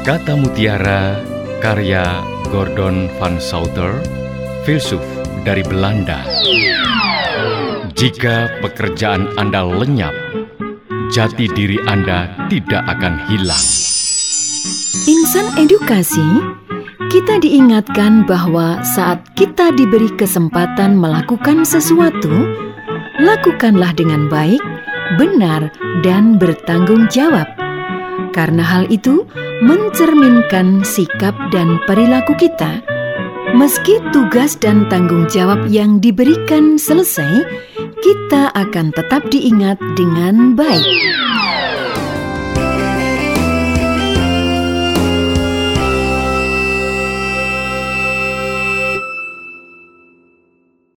Kata Mutiara, karya Gordon van Sauter, filsuf dari Belanda. Jika pekerjaan Anda lenyap, jati diri Anda tidak akan hilang. Insan edukasi, kita diingatkan bahwa saat kita diberi kesempatan melakukan sesuatu, lakukanlah dengan baik, benar, dan bertanggung jawab. Karena hal itu mencerminkan sikap dan perilaku kita. Meski tugas dan tanggung jawab yang diberikan selesai, kita akan tetap diingat dengan baik.